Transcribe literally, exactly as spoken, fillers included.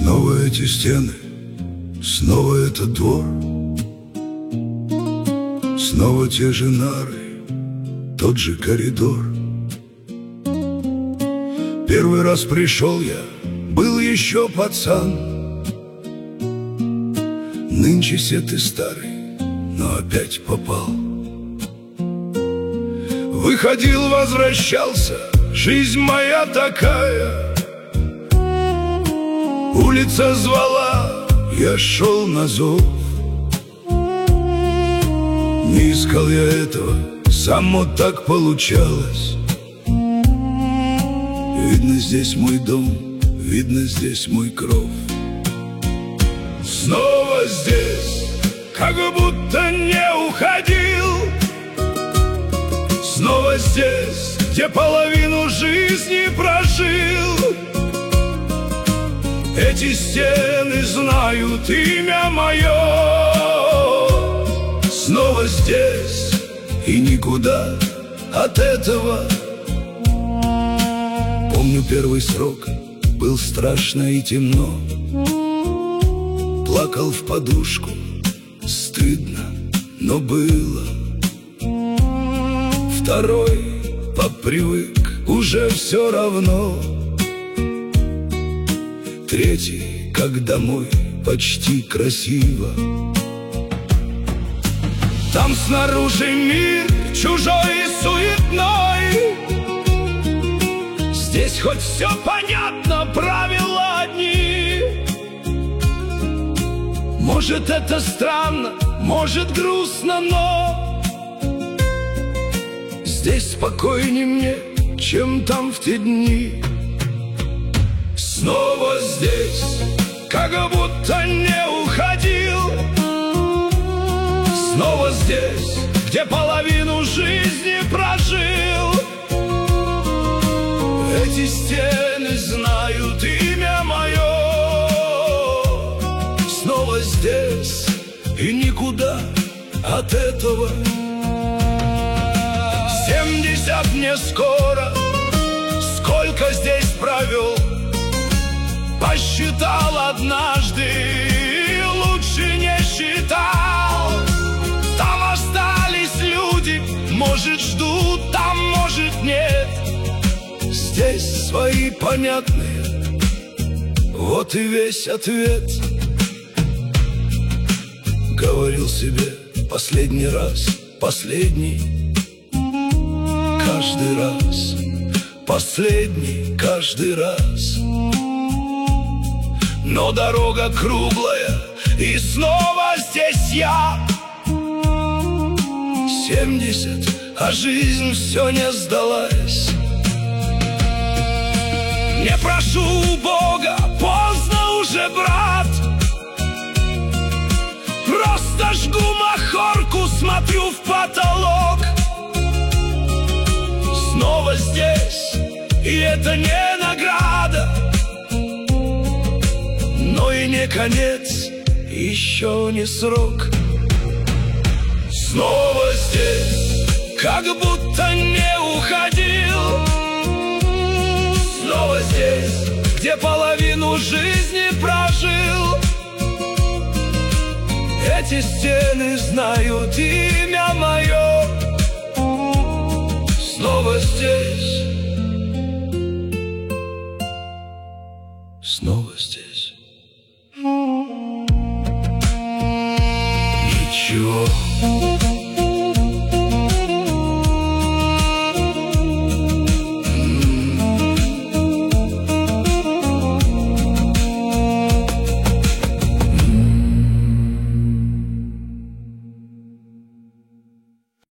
Снова эти стены, снова этот двор, снова те же нары, тот же коридор. Первый раз пришел я, был еще пацан. Нынче все ты старый, но опять попал. Выходил, возвращался, жизнь моя такая. Улица звала, я шел на зов. Не искал я этого, само так получалось. Видно, здесь мой дом, видно, здесь мой кров. Снова здесь, как будто не уходил. Снова здесь, где половину жизни прожил. Эти стены знают имя мое. Снова здесь, и никуда от этого. Помню первый срок, был страшно и темно. Плакал в подушку, стыдно, но было. Второй попривык, уже все равно. Третий, как домой, почти красиво. Там снаружи мир чужой и суетной. Здесь хоть все понятно, правила одни. Может, это странно, может, грустно, но здесь спокойнее мне, чем там в те дни. Снова здесь, как будто не уходил. Снова здесь, где половину жизни прожил. Эти стены знают имя мое. Снова здесь, и никуда от этого. Семьдесят мне скоро, сколько здесь провел. Посчитал однажды, лучше не считал. Там остались люди, может, ждут, там, может, нет. Здесь свои понятные, вот и весь ответ. Говорил себе последний раз, последний. Каждый раз, последний, каждый раз. Но дорога круглая, и снова здесь я. Семьдесят, а жизнь все не сдалась. Не прошу у Бога, поздно уже, брат. Просто жгу махорку, смотрю в потолок. Снова здесь, и это не награда, но и не конец, еще не срок. Снова здесь, как будто не уходил. Снова здесь, где половину жизни прожил. Эти стены знают имя мое.